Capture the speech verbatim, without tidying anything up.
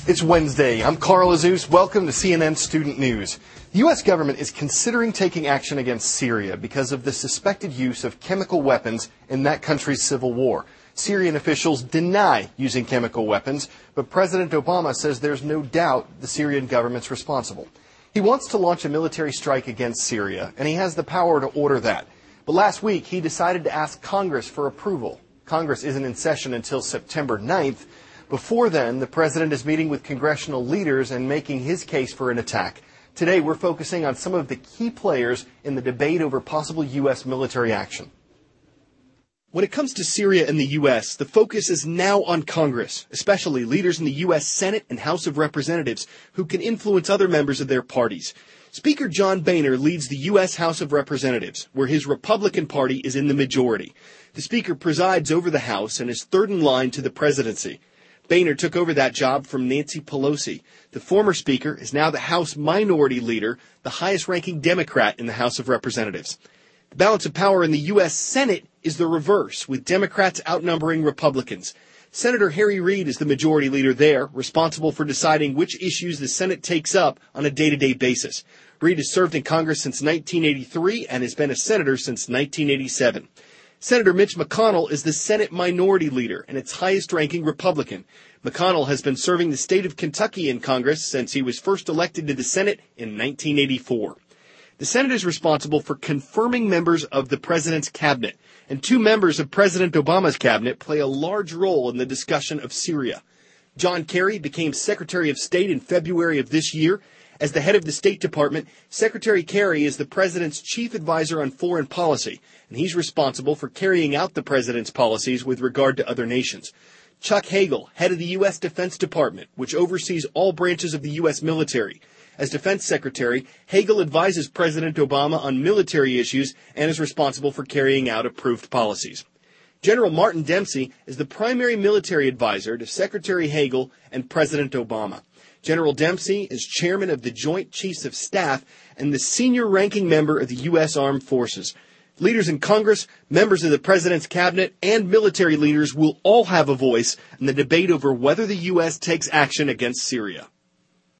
It's Wednesday. I'm Carl Azus. Welcome to C N N Student News. The U S government is considering taking action against Syria because of the suspected use of chemical weapons in that country's civil war. Syrian officials deny using chemical weapons, but President Obama says there's no doubt the Syrian government's responsible. He wants to launch a military strike against Syria, and he has the power to order that. But last week, he decided to ask Congress for approval. Congress isn't in session until September ninth. Before then, the president is meeting with congressional leaders and making his case for an attack. Today, we're focusing on some of the key players in the debate over possible U S military action. When it comes to Syria and the U S, the focus is now on Congress, especially leaders in the U S Senate and House of Representatives who can influence other members of their parties. Speaker John Boehner leads the U S House of Representatives, where his Republican Party is in the majority. The Speaker presides over the House and is third in line to the presidency. Boehner took over that job from Nancy Pelosi. The former Speaker is now the House Minority Leader, the highest-ranking Democrat in the House of Representatives. The balance of power in the U S Senate is the reverse, with Democrats outnumbering Republicans. Senator Harry Reid is the majority leader there, responsible for deciding which issues the Senate takes up on a day-to-day basis. Reid has served in Congress since nineteen eighty-three and has been a senator since nineteen eighty-seven. Senator Mitch McConnell is the Senate Minority Leader and its highest-ranking Republican. McConnell has been serving the state of Kentucky in Congress since he was first elected to the Senate in nineteen eighty-four. The Senate is responsible for confirming members of the president's cabinet, and two members of President Obama's cabinet play a large role in the discussion of Syria. John Kerry became Secretary of State in February of this year. As the head of the State Department, Secretary Kerry is the president's chief advisor on foreign policy, and he's responsible for carrying out the president's policies with regard to other nations. Chuck Hagel, head of the U S Defense Department, which oversees all branches of the U S military. As Defense Secretary, Hagel advises President Obama on military issues and is responsible for carrying out approved policies. General Martin Dempsey is the primary military advisor to Secretary Hagel and President Obama. General Dempsey is chairman of the Joint Chiefs of Staff and the senior ranking member of the U S Armed Forces. Leaders in Congress, members of the president's cabinet, and military leaders will all have a voice in the debate over whether the U S takes action against Syria.